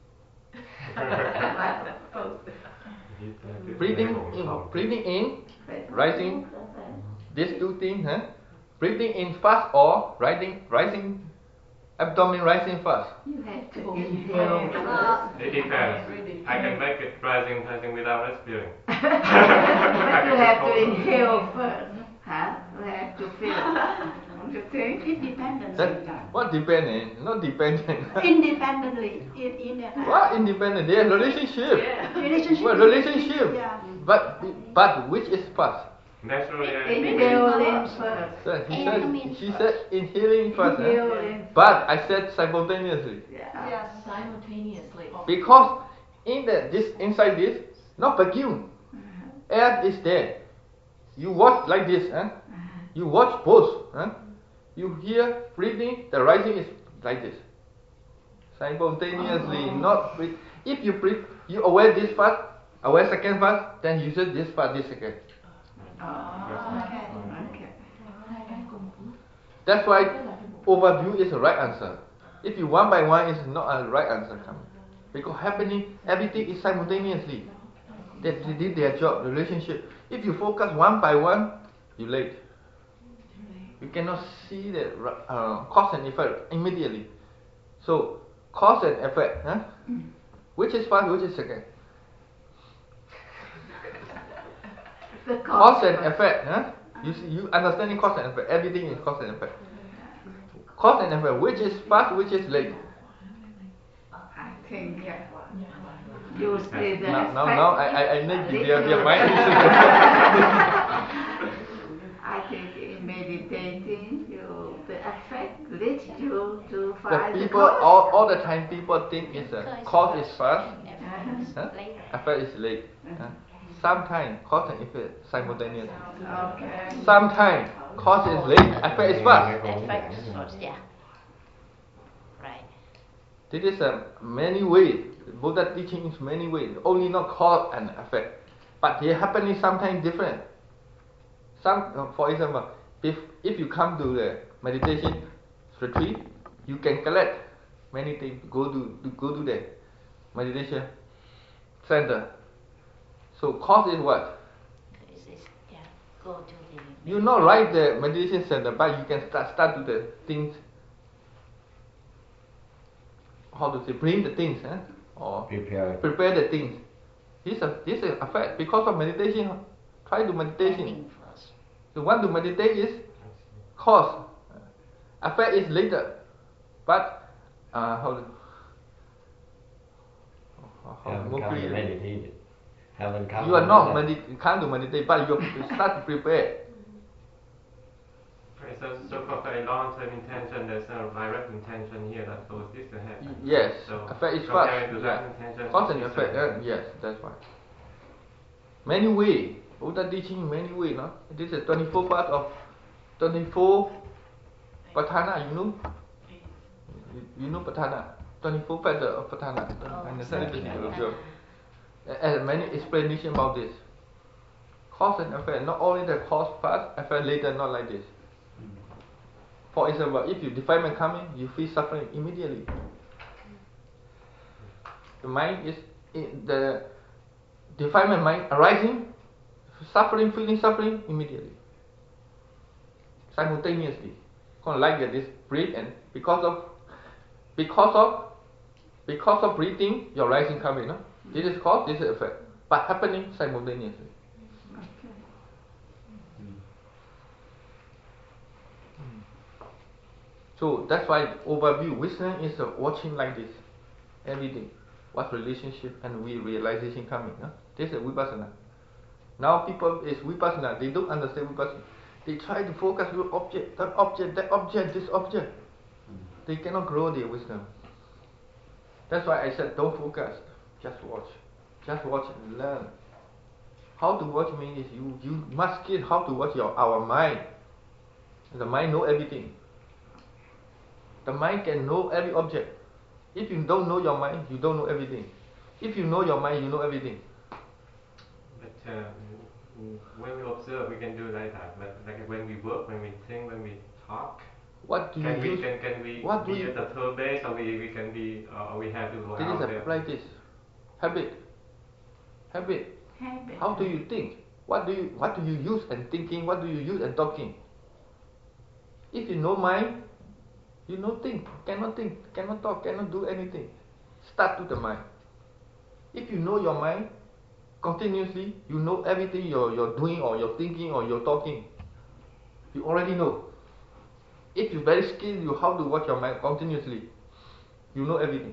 breathing in, breathing in, rising. These two things, huh? Breathing in fast or rising, rising, abdomen rising fast. You have to inhale. It depends. I can make it rising, rising without respiring. You have to inhale first. Huh? You have to feel. You think? Independent. That, what dependent? Not dependent. Independently. In, in a, What independent? They are relationship. Yeah. Relationship. Well, relationship. Yeah. But but which is fast? Naturally, I Inhale in first. So he said she said inhaling first. Inhale Huh? in But I said simultaneously. Yeah. Yes. Simultaneously. Because in the this inside this, not vacuum. Air is there. You watch like this, huh? You watch both, huh? You hear breathing, the rising is like this. Simultaneously, not breathe. If you breathe, you aware this part, aware second part, then you say this part, this second. Oh, okay. Okay. That's why overview is the right answer. If you one by one, is not a right answer coming. Because happening, everything is simultaneously. They, they did their job, the relationship. If you focus one by one, you late. You cannot see the uh, cause and effect immediately. So, cause and effect, huh? Which is first, which is second? The Cause and effect, huh? You see, you understanding cause and effect. Everything is cause and effect. Cause and effect. Which is fast, which is late? I think uh, you see the Now, now, effect. now I, I, I need their, their mind. I think in meditating, you the effect leads you to The find the people, cause. all, all the time, people think it's a cause is fast, huh? Effect is late. Huh? Sometimes cause and effect simultaneously. Okay. Sometimes cause is late, effect is fast. Effect first, yeah. Right. This is a many ways. Buddha teaching is many ways. Only not cause and effect, but they happening sometimes different. Some, uh, for example, if if you come to the meditation retreat, you can collect many things. Go to, to go to the meditation center. So cause is what? This is, yeah, go to the... You not like the meditation center, but you can start start to the things. How to say? Bring the things, huh? Or Prepare. prepare the things. This a this is effect because of meditation. Try to meditation. Think first. The one to meditate is cause. Effect is later. But uh, how to how, how Haven't more come to clear. meditate. Haven't come You are to not meditate. medit come to meditate, but you you start to prepare. It's a so-called very long-term intention. There's no direct intention here that goes this to happen. Yes, So effect is comparing fast. to Yeah. that intention, Cause and it's effect. different. Yeah, yes, that's why. Many way. Buddha teaching many way, no? This is twenty-four part of twenty-four Patana. You know? You, you know Patana? twenty-four feather of Patana. Oh, And the sorry. thirty and many explanation about this. Cause and effect, not only the cause first, effect later, not like this. For example, if you defilement coming, you feel suffering immediately. The mind is in the defilement mind arising, suffering, feeling suffering immediately, simultaneously. Like that, this breathe and because of because of because of breathing, your rising coming. No, this is cause, this is effect, but happening simultaneously. So that's why overview wisdom is uh, watching like this, everything, what relationship and we realization coming. No? This is vipassana. Now people is vipassana, they don't understand vipassana. They try to focus on object, that object, that object, this object. They cannot grow their wisdom. That's why I said don't focus, just watch. Just watch and learn. How to watch means is you, you must skill how to watch your our mind. The mind know everything. The mind can know every object. If you don't know your mind, you don't know everything. If you know your mind, you know everything. But uh, when we observe, we can do like that. But like when we work, when we think, when we talk, what do can you we use? can can we what be do you, at the third base, or we, we can be, uh, or we have to go this out is there? like this. Habit. Habit. Habit. How do you think? What do you what do you use and thinking? What do you use and talking? If you know mind, you know think, cannot think, cannot talk, cannot do anything. Start with the mind. If you know your mind continuously, you know everything you're you're doing or you're thinking or you're talking. You already know. If you're very skilled, you how to watch your mind continuously. You know everything.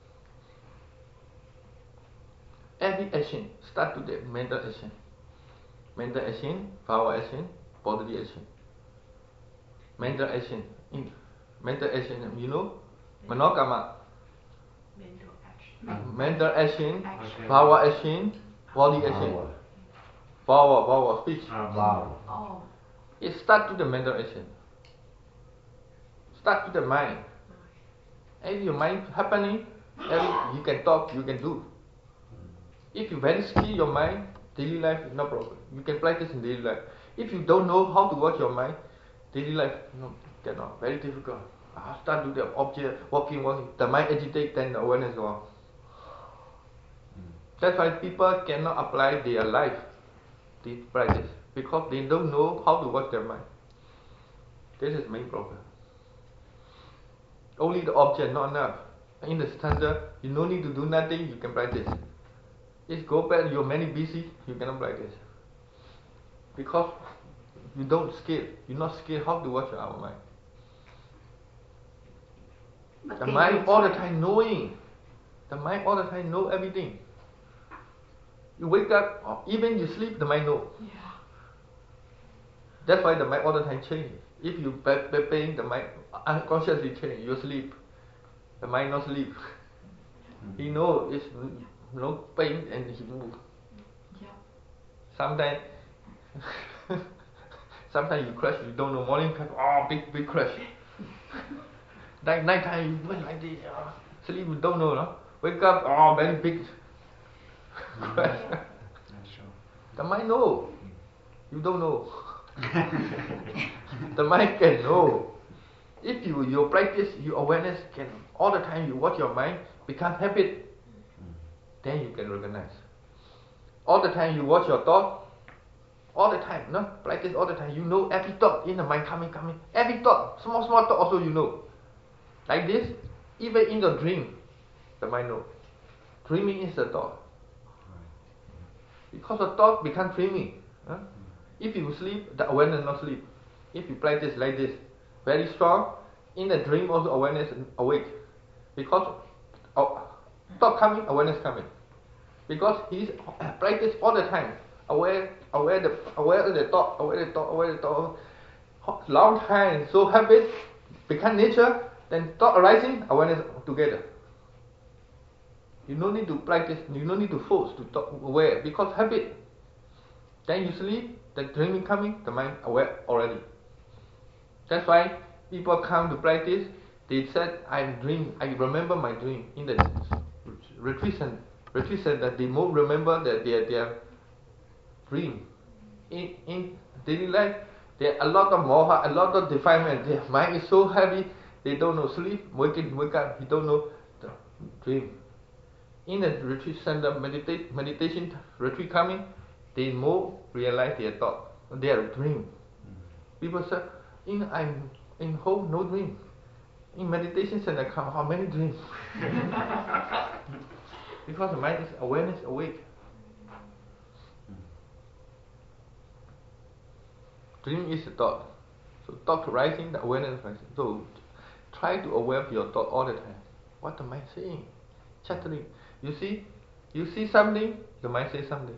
Every action start with the mental action. Mental action, power action, bodily action. Mental action. In mental action, you know, manokama. Mental action. Mental action, Okay. power action, body action. Power. Power, power, speech. Uh, Wow. Oh, It starts with the mental action. Start with the mind. If your mind happening, every, you can talk, you can do. If you very skill your mind, daily life is no problem. You can practice in daily life. If you don't know how to watch your mind, daily life no cannot. Very difficult. Ah, start with the object, walking, walking. The mind agitate, then the awareness go on. That's why people cannot apply their life to practice because they don't know how to watch their mind. This is main problem. Only the object, not enough. In the standard, you no need to do nothing, you can practice. If go back, you're many busy, you cannot practice. Because you don't skill, you're not skilled how to watch our mind. but The can mind you all the try- time knowing. The mind all the time know everything. You wake up, or even you sleep, the mind know. Yeah. That's why the mind all the time change. If you pay, pay, paying, the mind unconsciously change. You sleep, the mind not sleep. He know it's no pain and he move. Yeah. Sometimes, sometimes you crash, you don't know. Morning crash, oh big big crash. Like night time you went like this, oh, sleep you don't know, no? Wake up, oh very big crash. The mind know, you don't know. The mind can know. If you your practice, your awareness can all the time you watch your mind become habit. Then you can recognize. All the time you watch your thought. All the time, no practice all the time. You know every thought in the mind coming, coming. Every thought, small small thought also you know. Like this, even in the dream, the mind know. Dreaming is the thought. Because the thought become dreaming. Huh? If you sleep, the awareness not sleep. If you practice like this, very strong, in the dream also awareness awake. Because oh, thought coming, awareness coming. Because he's practice all the time. Aware, aware the, aware of the thought, aware of the thought, aware of the thought. Long time, so habit become nature. Then thought arising, awareness together. You don't need to practice. You don't need to force to talk aware because habit. Then you sleep, the dreaming coming, the mind aware already. That's why people come to practice. They said, I dream, I remember my dream in the retreat center. Retreat center, they more remember that their their dream. In in daily life, there are a lot of moha, a lot of defilement. Their mind is so heavy, they don't know sleep, waking, wake up, he don't know the dream. In the retreat center, meditate, meditation retreat coming, they more realize their thought, their dream. People say, in I'm in home, no dream. In meditation center, come how many dreams? Because the mind is awareness awake. Dream is the thought. So thought rising, the awareness rising. So try to aware of your thought all the time. What the mind saying? Chattering. You see, you see something, the mind says something.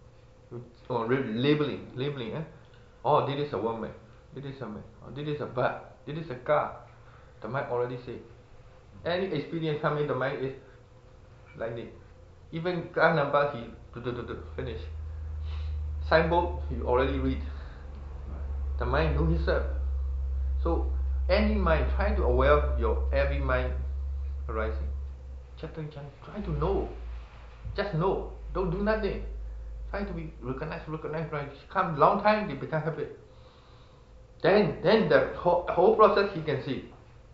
Or labeling, labeling. Eh? Oh, this is a woman. This is a man. Oh, this is a bird. This is a car. The mind already say. Any experience coming, the mind is like this. Even car number, he do, do, do, do, finish. Signboard, he already read. The mind know himself. So any mind, try to aware of your every mind arising. Chattering, chattering, try to know. Just know. Don't do nothing. Try to be recognized, recognized, right? Come long time, they become habit. Then, then the whole, whole process he can see.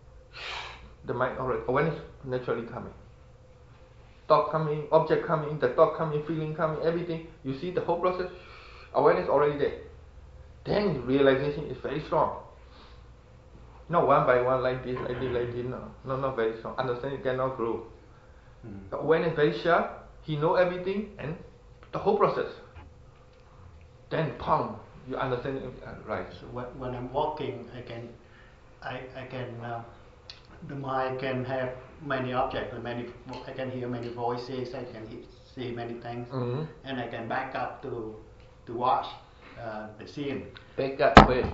The mind already, awareness naturally coming. Thought coming, object coming, the thought coming, feeling coming, everything. You see the whole process, awareness already there. Then realization is very strong. Not one by one like this, like this, like this. No, no, not very strong. Understanding cannot grow. Mm. The awareness very sharp. He know everything and the whole process. Then, pong, you understand it right. So when, when I'm walking, I can, I, I can, uh, the mind can have many objects, many. I can hear many voices. I can he, see many things, mm-hmm. and I can back up to, to watch uh, the scene. Back up, wait.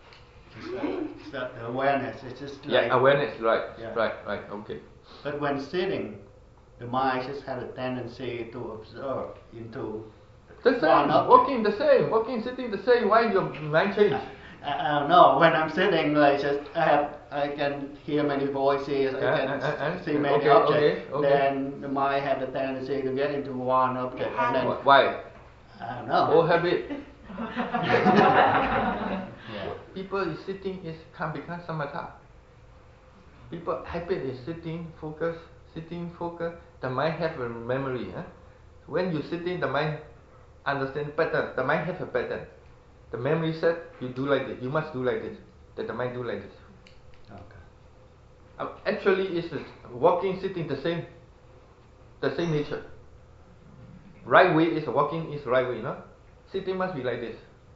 It's that the awareness. It's just yeah, like, awareness, right, yeah. right, right, okay. But when sitting, the mind just has a tendency to observe into the same. Walking the same. Walking, sitting the same. Why your mind change? I, I don't know. When I'm sitting, like just I have, I can hear many voices. I yeah, can and, and, see many okay, objects. Okay, okay. Then the mind have the tendency to get into one object. And then, why? I don't know. Old habit. yeah. People is sitting is can become samatha. People habit is sitting, focus, sitting, focus. The mind have a memory. Huh? When you sitting, the mind understand pattern. The mind have a pattern. The memory said you do like this. You must do like this. That the mind do like this. Okay. Um, actually, it's walking, sitting the same, the same nature. Right way is walking is right way, no? Sitting must be like this.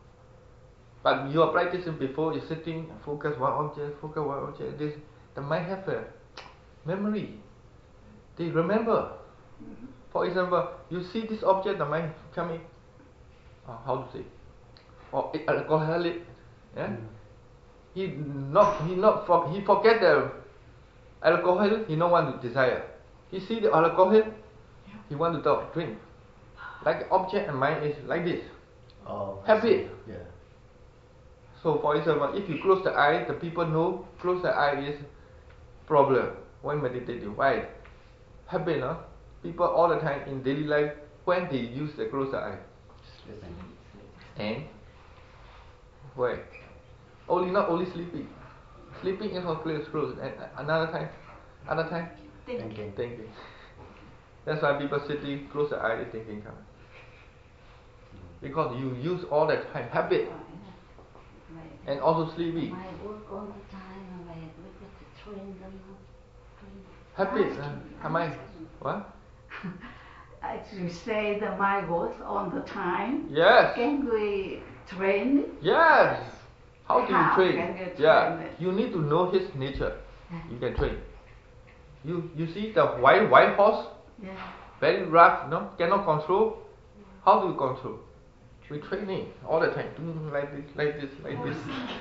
But you are practicing before you're sitting, focus one object, focus one object. This the mind have a memory. They remember. Mm-hmm. For example, you see this object, the mind coming. Uh, how to say? Or alcoholic. Yeah. Mm-hmm. He not he not for, he forget the alcohol. He no want to desire. He see the alcohol. He want to talk, drink. Like object and mind is like this. Oh, habit. Yeah. So for example, if you close the eye, the people know close the eye is problem when meditating. Why? Habit, no? People all the time in daily life when they use the close the eye. Sleeping. And why? Only not only sleeping. Sleeping is not close close. And another time, another time thinking. Thinking. That's why people sitting close the eye, thinking coming. Because you use all the time habit. And also sleepy. My work all the time, I look at the train them. Habit, uh, am I? What? As you say, the mind works all the time. Yes. Can we train it? Yes. How do you How train? can you train yeah. it? You need to know his nature. You can train. You you see the white white horse? Yeah. Very rough, no? Cannot control. How do you control? We training all the time. Do like this, like this, like this.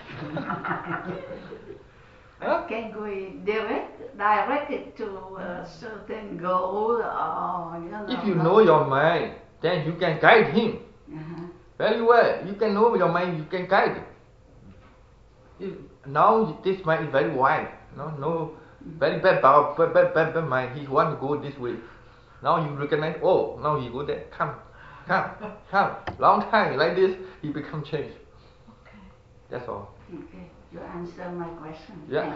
huh? Can we direct, direct it to a certain goal or you know? If you know your mind, then you can guide him. Uh-huh. Very well. You can know your mind, you can guide it. If, now this mind is very wide. No, no, Very bad power, bad, bad, bad, bad mind. He want to go this way. Now you recognize, oh, now he go there. Come, come, come. Long time like this, he become changed. Okay. That's all. Okay. You answer my question. Yeah.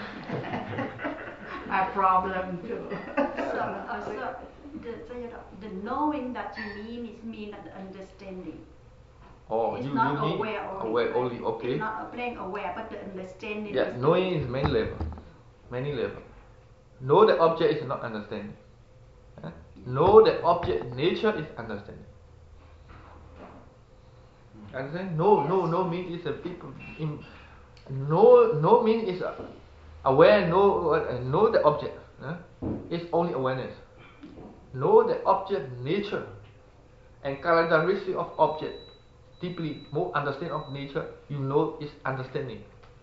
My problem too. So, uh, so the, so you know, the knowing that you mean is mean and understanding. Oh, It's you, not you mean aware only. aware only, okay. It's not plain aware, but the understanding Yeah, is knowing is many level. Many level. Know the object is not understanding. Huh? Know the object nature is understanding. Understand? No, no, no means is a people. In, no, no means is a, aware. Know, uh, know the object. Huh? It's only awareness. Know the object nature and characteristic of object. Deeply, more understand of nature. You know is understanding.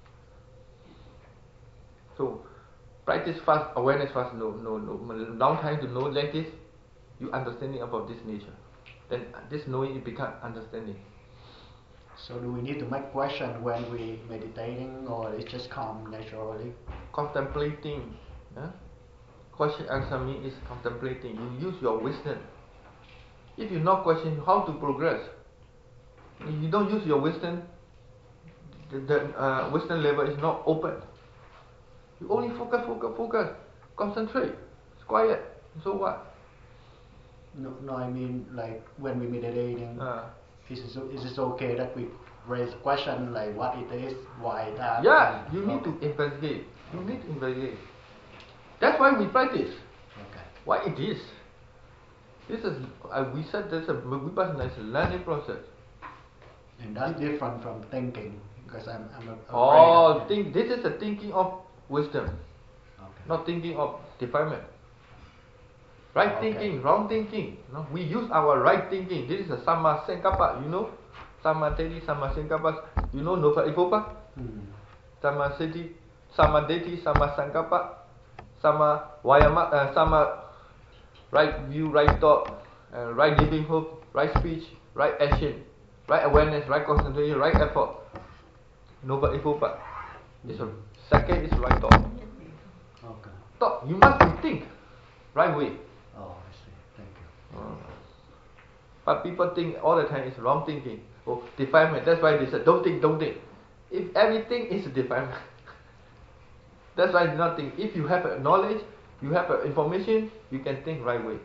So, practice fast, awareness fast. No, no, no. Long time to know like this, you understanding about this nature. Then this knowing it become understanding. So do we need to make question when we meditating, or it just come naturally? Contemplating. Huh? Question answer me is contemplating. You use your wisdom. If you not question how to progress, if you don't use your wisdom, the, the uh, wisdom level is not open. You only focus, focus, focus, concentrate. It's quiet. So what? No, no, I mean like when we meditating. Uh, Is it, is it okay that we raise question like what it is, why that? Yeah, you need to investigate. You need to investigate. That's why we practice. Okay. Why it is. This is, uh, we said this is a vipassana is a learning process. And that's different from thinking, because I'm, I'm afraid. Oh, think, this is a thinking of wisdom, Okay. not thinking of defilement. Right Okay. thinking, wrong thinking. No? We use our right thinking. This is a Samma Sankappa, you know? Samma Teti, Samma Sankappa. You know Nova Ipopa? Hmm. Samma Siti, Samma Deti, Samma Sankappa, Samma Vayama, uh, Samma right view, right thought, uh, right livelihood, right speech, right action, right awareness, right concentration, right effort. Nova Ipopa. It's a second is right thought. Okay. Thought, you must think right way. Oh, I see. Thank you. Uh, but people think all the time it's wrong thinking. Oh, defilement. That's why they said don't think, don't think. If everything is defilement, that's why not think. If you have a knowledge, you have a information, you can think right way.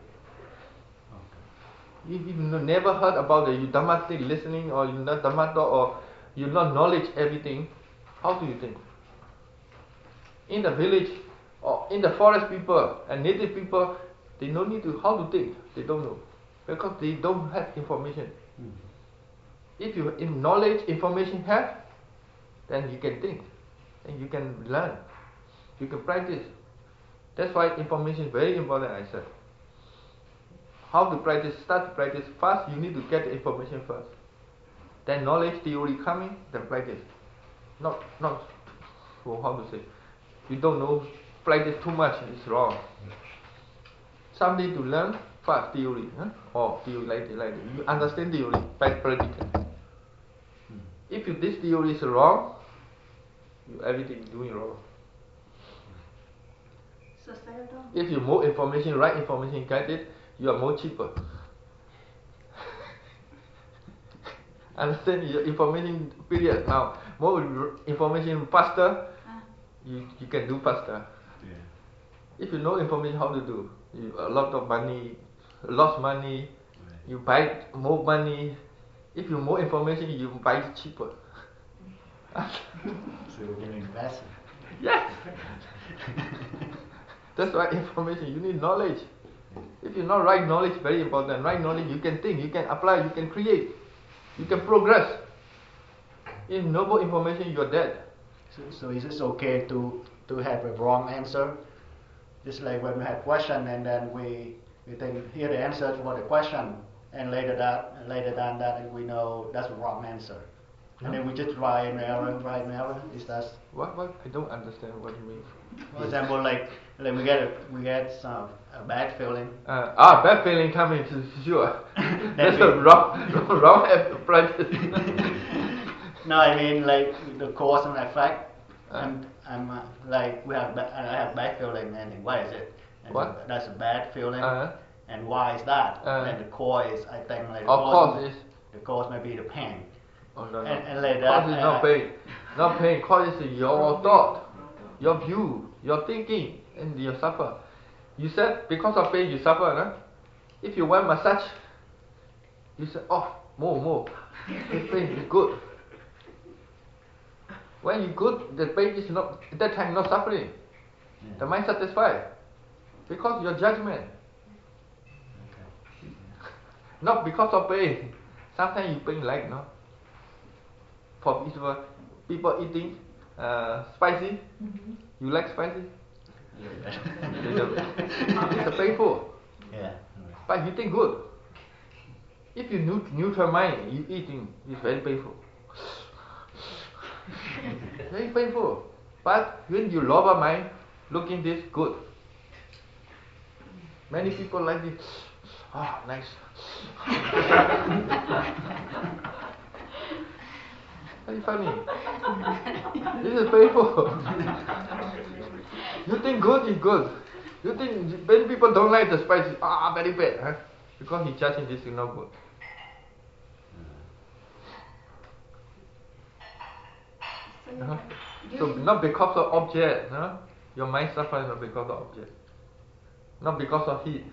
Okay. If you never heard about the you Dhamma thing, listening, or you not Dhamma thought, or you not knowledge everything, how do you think? In the village or in the forest people and native people, they don't need to how to think. They don't know because they don't have information. Hmm. If you in knowledge, information have, then you can think and you can learn. You can practice. That's why information is very important. I said. How to practice? Start to practice fast. You need to get the information first. Then knowledge theory coming, then practice. Not not. So how to say? You don't know, practice too much, it's wrong. Something to learn, fast theory, huh? Or theory like like you understand theory, practical. Hmm. If you, this theory is wrong, you everything doing wrong. So settle. If you more information, right information, get it, you are more cheaper. Understand your information period now. More information faster. You, you can do faster. Yeah. If you know information how to do, you, a lot of money, lost money, right. You buy more money. If you more information, you buy cheaper. So you can invest. Yes. That's why information, you need knowledge. If you know right knowledge, very important. Right knowledge, you can think, you can apply, you can create, you can progress. If no information, you're dead. So, so is it okay to to have a wrong answer? Just like when we have question and then we we think hear the answer for the question, and later that later than that and we know that's a wrong answer, and no. then we just try and error, try and error. Is that what? What? I don't understand what you mean. For example, like like we get a, we get some a bad feeling. Uh, ah, bad feeling coming, sure. That's a wrong wrong practice. No, I mean like the cause and effect, uh, and I'm uh, like we have ba- I have bad feeling and why is it? And What? That's a bad feeling. Uh, And why is that? Uh, and the cause is I think like the of cause course, is, it's the cause may be the pain. oh, no, no. And, and like Cause that. is uh, not pain, not pain. Cause is your thought, your view, your thinking, and you suffer. You said because of pain you suffer, no? If you want massage, you say, oh, more, more. The pain is good. When you good, the pain is not at that time not suffering. Yeah. The mind satisfied because your judgment, not because of pain. Sometimes you pain like no. For people, people eating uh, spicy, Mm-hmm. you like spicy. Yeah. It's a painful, Yeah. but you think good. If you neut- neutral mind, you eating is very painful. Very painful. But when you lower mind, looking this good. Many people like this. Ah, oh, nice. Very funny. This is painful. You think good is good. You think many people don't like the spicy. Ah, very bad, huh? Because he judging this is not good. So, you Uh-huh. can- So you- not because of object, no? Your mind suffers not because of object. Not because of heat.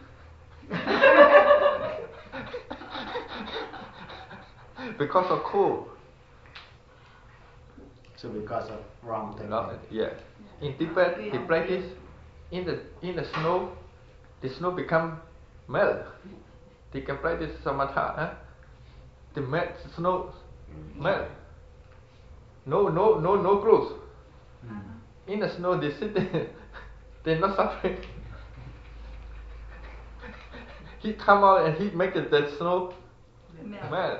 Because of cold. So because of wrong thing. No, yeah. In Tibet, they practice in the in the snow. The snow become melt. They can practice samatha. Huh? The melt, snow melt. No, no, no, no clothes. In the snow, they sit there. They're not suffering. Heat come out and heat make it the snow Melt. melt.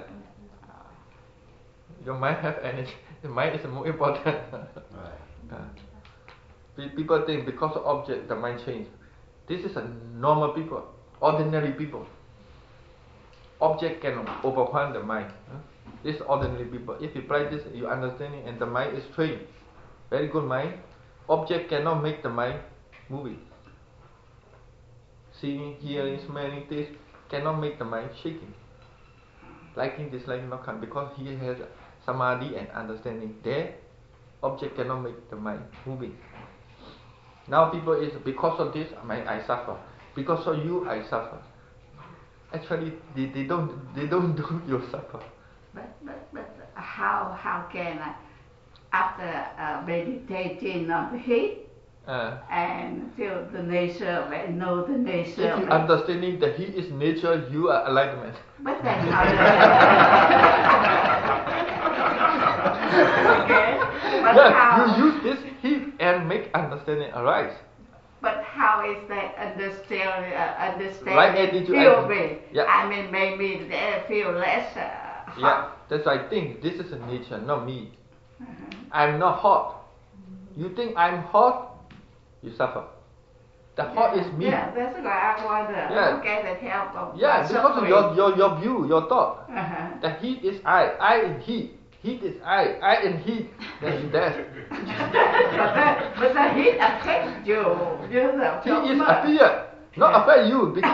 Your mind have energy. The mind is more important. Right. Uh, pe- people think because of object the mind change. This is a normal people, ordinary people. Object can overwhelm the mind. Huh? This is ordinary people. If you practice, you understand it, and the mind is trained. Very good mind. Object cannot make the mind moving. Seeing, hearing, smelling, taste cannot make the mind shaking. Liking, disliking not come because he has samadhi and understanding. There, object cannot make the mind moving. Now people is because of this, I, I suffer. Because of you, I suffer. Actually, they, they don't they don't do you suffer. But, but, but how, how can I, after uh, meditating on the heat Uh, and feel the nature of it, know the nature if of you it? understanding that he is nature, you are enlightenment. But then how okay, but Yeah, how, you use this heat and make understanding arise. but how is that understand, uh, understanding Right attitude, feel I- me? yeah. I mean, maybe they feel less uh, hot. Yeah, that's why I think this is a nature, not me. Uh-huh. I'm not hot. You think I'm hot, you suffer. The hot is me. Yeah, that's why I want to Yeah. get the help of Yeah, my because of suffering. your, your, your view, your thought. Uh-huh. The heat is I, I in heat. Heat is I, I in heat. Then death. but, the, but the heat affects you, you know, so Heat is much. appear, not affect you because